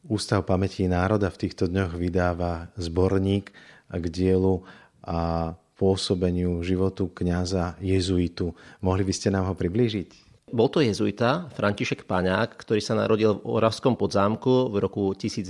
Ústav pamäti národa v týchto dňoch vydáva zborník k dielu a pôsobeniu životu kňaza jezuitu. Mohli by ste nám ho priblížiť? Bol to jezuita František Paňák, ktorý sa narodil v Oravskom Podzámku v roku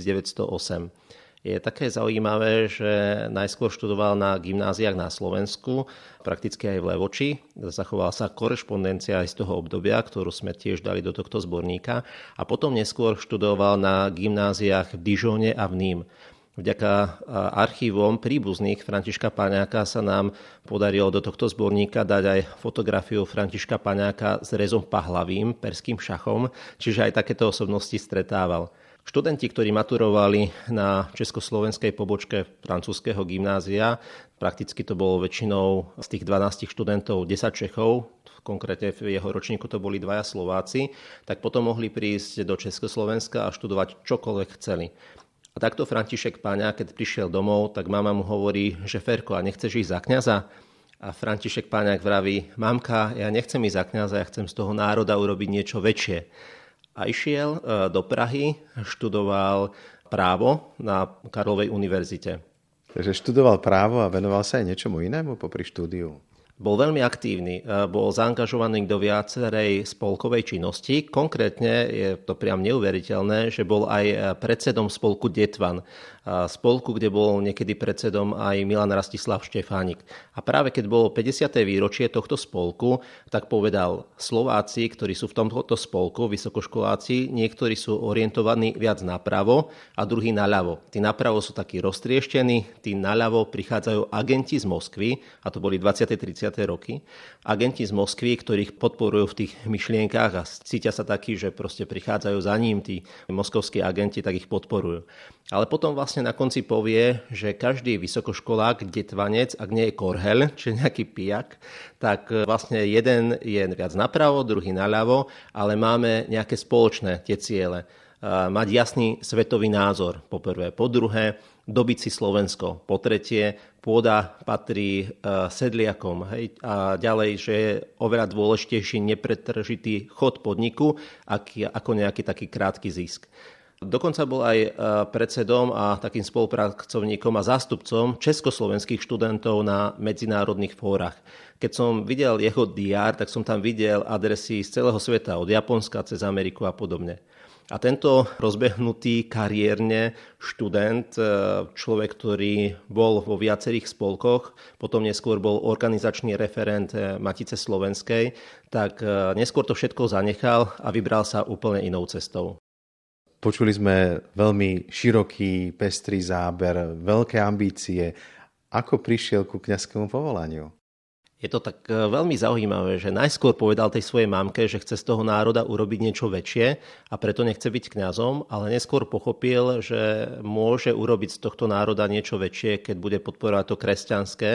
1908. Je také zaujímavé, že najskôr študoval na gymnáziách na Slovensku, prakticky aj v Levoči. Zachovala sa korešpondencia aj z toho obdobia, ktorú sme tiež dali do tohto zborníka. A potom neskôr študoval na gymnáziách v Dižone a v Nîmes. Vďaka archívom príbuzných Františka Paňáka sa nám podarilo do tohto zborníka dať aj fotografiu Františka Paňáka s rezom pahlavým, perským šachom, čiže aj takéto osobnosti stretával. Študenti, ktorí maturovali na československej pobočke francúzskeho gymnázia, prakticky to bolo väčšinou z tých 12 študentov 10 Čechov, konkrétne v jeho ročníku to boli 2 Slováci, tak potom mohli prísť do Československa a študovať čokoľvek chceli. A takto František Paňák, keď prišiel domov, tak mama mu hovorí, že Ferko, a nechceš ísť za kňaza? A František Paňák vraví, mamka, ja nechcem ísť za kňaza, ja chcem z toho národa urobiť niečo väčšie. A išiel do Prahy, študoval právo na Karlovej univerzite. Takže študoval právo a venoval sa aj niečomu inému popri štúdiu? Bol veľmi aktívny, bol zaangažovaný do viacerej spolkovej činnosti. Konkrétne je to priam neuveriteľné, že bol aj predsedom spolku Detvan, spolku, kde bol niekedy predsedom aj Milan Rastislav Štefánik. A práve keď bolo 50. výročie tohto spolku, tak povedal, Slováci, ktorí sú v tomto spolku, vysokoškoláci, niektorí sú orientovaní viac napravo a druhí naľavo. Tí napravo sú takí roztrieštení, tí naľavo prichádzajú agenti z Moskvy, a to boli 20. 30. roky, agenti z Moskvy, ktorých podporujú v tých myšlienkách a cítia sa takí, že proste prichádzajú za ním tí moskovskí agenti, tak ich podporujú. Ale potom vlastne na konci povie, že každý vysokoškolák, detvanec, ak nie je korhel, čiže nejaký pijak, tak vlastne jeden je viac napravo, druhý naľavo, ale máme nejaké spoločné tie ciele. Mať jasný svetový názor, po prvé. Po druhé, dobiť si Slovensko. Po tretie, pôda patrí sedliakom. Hej? A ďalej, že je oveľa dôležitejší nepretržitý chod podniku, ako nejaký taký krátky zisk. Dokonca bol aj predsedom a takým spolupracovníkom a zástupcom československých študentov na medzinárodných fórach. Keď som videl jeho diár, tak som tam videl adresy z celého sveta, od Japonska cez Ameriku a podobne. A tento rozbehnutý kariérne študent, človek, ktorý bol vo viacerých spolkoch, potom neskôr bol organizačný referent Matice slovenskej, tak neskôr to všetko zanechal a vybral sa úplne inou cestou. Počuli sme veľmi široký, pestrý záber, veľké ambície. Ako prišiel ku kňazskému povolaniu? Je to tak veľmi zaujímavé, že najskôr povedal tej svojej mamke, že chce z toho národa urobiť niečo väčšie a preto nechce byť kňazom, ale neskôr pochopil, že môže urobiť z tohto národa niečo väčšie, keď bude podporovať to kresťanské,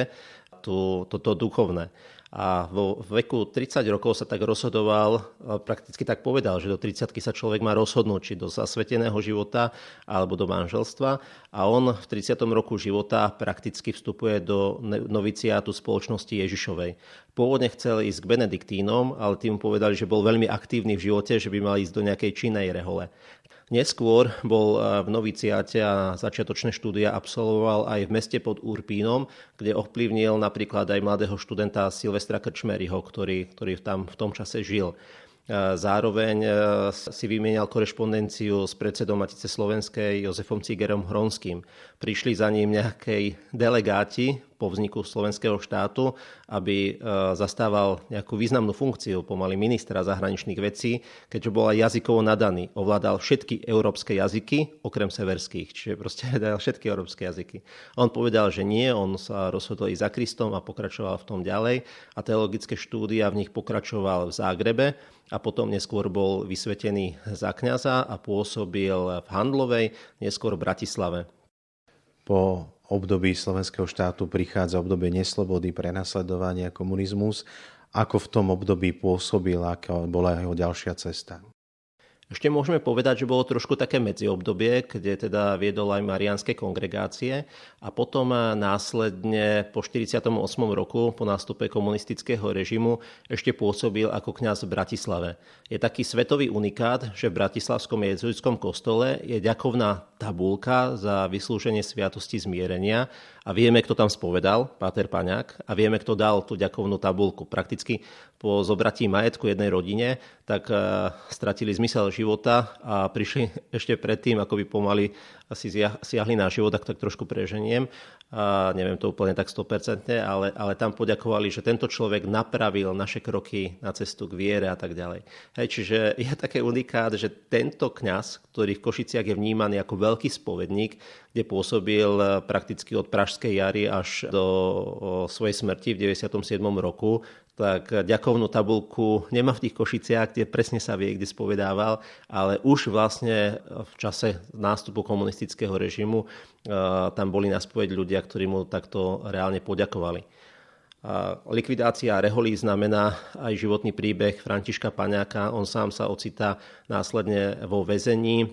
toto duchovné. A vo veku 30 rokov sa tak rozhodoval, prakticky tak povedal, že do 30 sa človek má rozhodnúť, či do zasveteného života alebo do manželstva. A on v 30. roku života prakticky vstupuje do noviciátu spoločnosti Ježišovej. Pôvodne chcel ísť k benediktínom, ale tým povedali, že bol veľmi aktívny v živote, že by mal ísť do nejakej činnej rehole. Neskôr bol v noviciáte a začiatočné štúdia absolvoval aj v meste pod Urpínom, kde ovplyvnil napríklad aj mladého študenta Silvestra Krčmeryho, ktorý tam v tom čase žil. Zároveň si vymienial korešpondenciu s predsedom Matice slovenskej Jozefom Cigerom Hronským. Prišli za ním nejakej delegáti po vzniku slovenského štátu, aby zastával nejakú významnú funkciu, pomaly ministra zahraničných vecí, keďže bol aj jazykovo nadaný. Ovládal všetky európske jazyky, okrem severských, čiže proste dal všetky európske jazyky. On povedal, že nie, on sa rozhodol ísť za Kristom a pokračoval v tom ďalej a teologické štúdia v nich pokračoval v Zágrebe a potom neskôr bol vysvetený za kňaza a pôsobil v Handlovej, neskôr v Bratislave. Po období slovenského štátu prichádza obdobie neslobody, prenasledovania, komunizmus. Ako v tom období pôsobil, aká bola jeho ďalšia cesta? Ešte môžeme povedať, že bolo trošku také medziobdobie, kde teda viedol aj mariánske kongregácie a potom následne po 48. roku, po nástupe komunistického režimu, ešte pôsobil ako kňaz v Bratislave. Je taký svetový unikát, že v Bratislavskom jezuitskom kostole je ďakovná tabuľka za vyslúženie sviatosti zmierenia a vieme, kto tam spovedal, páter Paňák, a vieme, kto dal tú ďakovnú tabuľku. Prakticky po zobratí majetku jednej rodine, tak stratili zmysel života a prišli ešte predtým, ako by pomaly asi siahli na život, tak trošku preženiem. A neviem to úplne tak 100%, ale tam poďakovali, že tento človek napravil naše kroky na cestu k viere a tak ďalej. Hej, čiže je také unikát, že tento kňaz, ktorý v Košiciach je vnímaný ako veľký spovedník, kde pôsobil prakticky od Pražskej jary až do svojej smrti v 97. roku, tak ďakovnú tabuľku nemá v tých Košiciach, kde presne sa vie, kde spovedával, ale už vlastne v čase nástupu komunistického režimu tam boli na spoveď ľudia, ktorí mu takto reálne poďakovali. Likvidácia reholí znamená aj životný príbeh Františka Paňáka. On sám sa ocitá následne vo väzení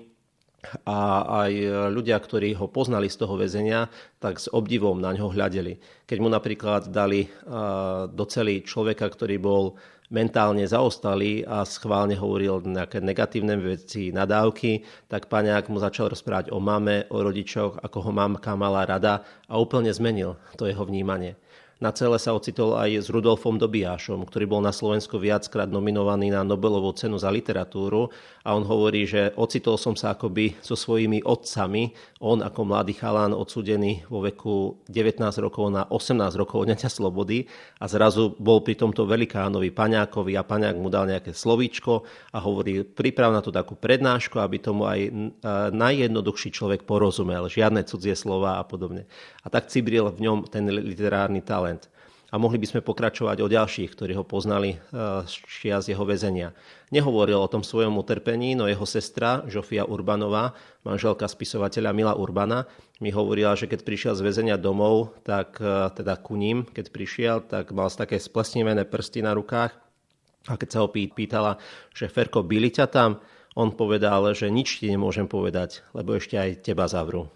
a aj ľudia, ktorí ho poznali z toho väzenia, tak s obdivom na ňo hľadeli. Keď mu napríklad dali do cely človeka, ktorý bol mentálne zaostalý a schválne hovoril nejaké negatívne veci, nadávky, tak Paňák mu začal rozprávať o mame, o rodičoch, ako ho mamka mala rada a úplne zmenil to jeho vnímanie. Na cele sa ocitol aj s Rudolfom Dobijášom, ktorý bol na Slovensku viackrát nominovaný na Nobelovú cenu za literatúru a on hovorí, že ocitol som sa akoby so svojimi otcami, on ako mladý chalán odsúdený vo veku 19 rokov na 18 rokov odňatia slobody a zrazu bol pri tomto velikánovi Paňákovi a Paňák mu dal nejaké slovíčko a hovorí, priprav na tú takú prednášku, aby tomu aj najjednoduchší človek porozumel, žiadne cudzie slova a podobne. A tak cibril v ňom ten literárny talent. A mohli by sme pokračovať o ďalších, ktorí ho poznali z čias jeho väzenia. Nehovoril o tom svojom utrpení, no jeho sestra, Žofia Urbanová, manželka spisovateľa Mila Urbana, mi hovorila, že keď prišiel z väzenia domov, tak teda ku ním, keď prišiel, tak mal také splesnivené prsty na rukách. A keď sa ho pýtala, že Ferko, byli ťa tam, on povedal, že nič ti nemôžem povedať, lebo ešte aj teba zavrú.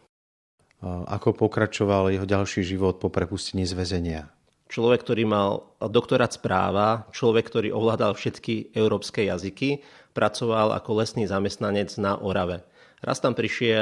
Ako pokračoval jeho ďalší život po prepustení z väzenia? Človek, ktorý mal doktorát z práva, človek, ktorý ovládal všetky európske jazyky, pracoval ako lesný zamestnanec na Orave. Raz tam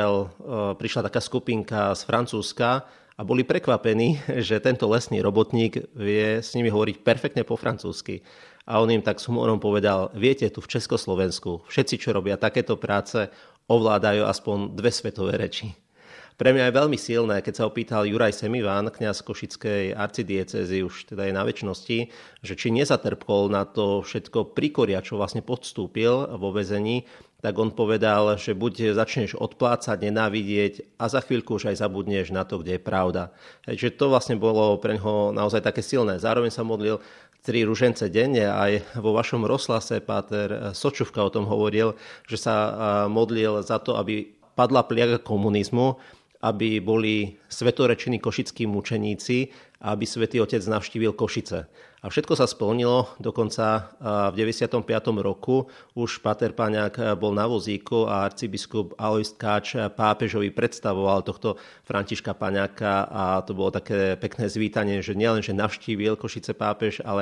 prišla taká skupinka z Francúzska a boli prekvapení, že tento lesný robotník vie s nimi hovoriť perfektne po francúzsky. A on im tak s humorom povedal, viete, tu v Československu všetci, čo robia takéto práce, ovládajú aspoň 2 svetové reči. Pre mňa je veľmi silné, keď sa opýtal Juraj Semiván, kňaz košickej arcidiecézy, už teda je na večnosti, že či nezatrpkol na to všetko prikoria, čo vlastne podstúpil vo väzení, tak on povedal, že buď začneš odplácať, nenávidieť a za chvíľku už aj zabudneš na to, kde je pravda. Takže to vlastne bolo pre ňoho naozaj také silné. Zároveň sa modlil 3 ružence denne. Aj vo vašom rozhlase páter Sočuvka o tom hovoril, že sa modlil za to, aby padla pliaga komunizmu, aby boli svetorečení košickí mučeníci a aby Svätý Otec navštívil Košice. A všetko sa splnilo, dokonca v 95. roku už páter Paňák bol na vozíku a arcibiskup Alojz Tkáč pápežovi predstavoval tohto Františka Paňáka a to bolo také pekné zvítanie, že nielen, že navštívil Košice pápež, ale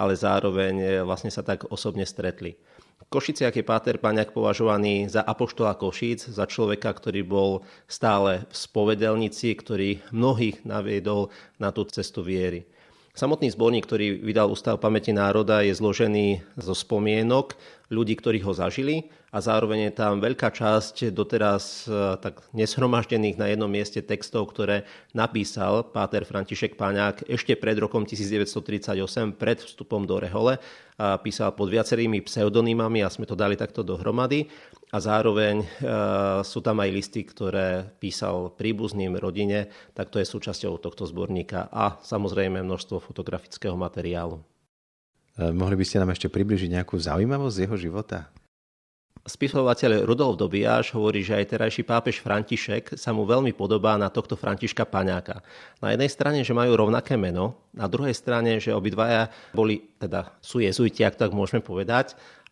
zároveň vlastne sa tak osobne stretli. V Košiciach je páter Paňák považovaný za apoštola Košíc, za človeka, ktorý bol stále v spovedelnici, ktorý mnohých naviedol na tú cestu viery. Samotný zborník, ktorý vydal Ústav pamäti národa, je zložený zo spomienok ľudí, ktorí ho zažili a zároveň je tam veľká časť doteraz tak neshromaždených na jednom mieste textov, ktoré napísal páter František Paňák ešte pred rokom 1938, pred vstupom do rehole. A písal pod viacerými pseudonymami a sme to dali takto dohromady. A zároveň sú tam aj listy, ktoré písal príbuzným rodine, tak to je súčasťou tohto zborníka a samozrejme množstvo fotografického materiálu. Mohli by ste nám ešte približiť nejakú zaujímavosť z jeho života? Spisovateľ Rudolf Dobijáš hovorí, že aj terajší pápež František sa mu veľmi podobá na tohto Františka Paňáka. Na jednej strane, že majú rovnaké meno, na druhej strane, že obidvaja sú jezuiti, ak tak môžeme povedať,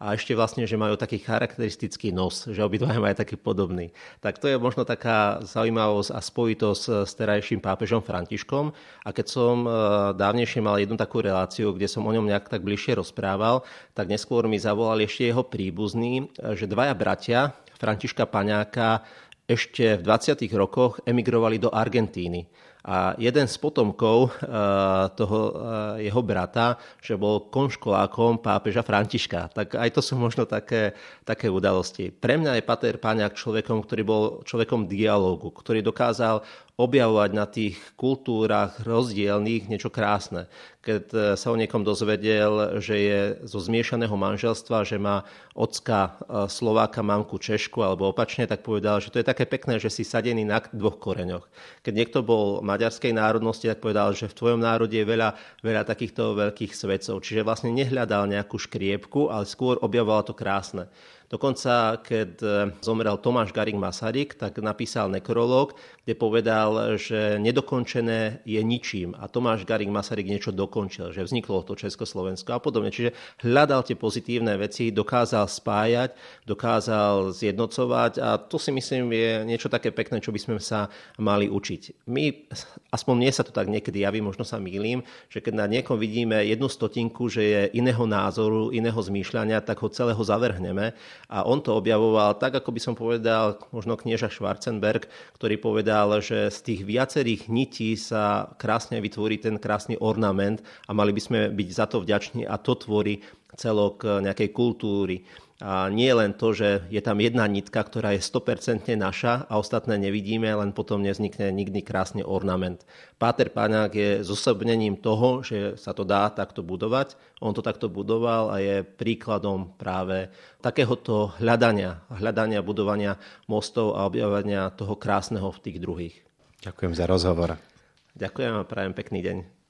a ešte vlastne, že majú taký charakteristický nos, že obidvaja majú taký podobný. Tak to je možno taká zaujímavosť a spojitosť s terajším pápežom Františkom. A keď som dávnejšie mal jednu takú reláciu, kde som o ňom nejak tak bližšie rozprával, tak neskôr mi zavolali ešte jeho príbuzní, že dvaja bratia Františka Paňáka ešte v 20. rokoch emigrovali do Argentíny. A jeden z potomkov toho jeho brata, že bol konškolákom pápeža Františka. Tak aj to sú možno také udalosti. Pre mňa je páter Paňák človekom, ktorý bol človekom dialógu, ktorý dokázal objavovať na tých kultúrach rozdielných niečo krásne. Keď sa o niekom dozvedel, že je zo zmiešaného manželstva, že má ocka Slováka, mamku Češku alebo opačne, tak povedal, že to je také pekné, že si sadený na dvoch koreňoch. Keď niekto bol maďarskej národnosti, tak povedal, že v tvojom národe je veľa takýchto veľkých svetcov. Čiže vlastne nehľadal nejakú škriepku, ale skôr objavoval to krásne. Dokonca, keď zomrel Tomáš Garrigue Masaryk, tak napísal nekrológ, kde povedal, že nedokončené je ničím. A Tomáš Garrigue Masaryk niečo dokončil, že vzniklo to Československo a podobne. Čiže hľadal tie pozitívne veci, dokázal spájať, dokázal zjednocovať a to si myslím je niečo také pekné, čo by sme sa mali učiť. My, aspoň mne sa to tak niekedy javí, možno sa mýlim, že keď na niekom vidíme 1/100, že je iného názoru, iného zmýšľania, tak ho celého zavrhneme. A on to objavoval tak, ako by som povedal, možno knieža Schwarzenberg, ktorý povedal, že z tých viacerých nití sa krásne vytvorí ten krásny ornament a mali by sme byť za to vďační a to tvorí celok nejakej kultúry. A nie len to, že je tam jedna nitka, ktorá je 100% naša a ostatné nevidíme, len potom nevznikne nikdy krásny ornament. Páter Paňák je zosobnením toho, že sa to dá takto budovať. On to takto budoval a je príkladom práve takéhoto hľadania, budovania mostov a objavovania toho krásneho v tých druhých. Ďakujem za rozhovor. Ďakujem a prajem pekný deň.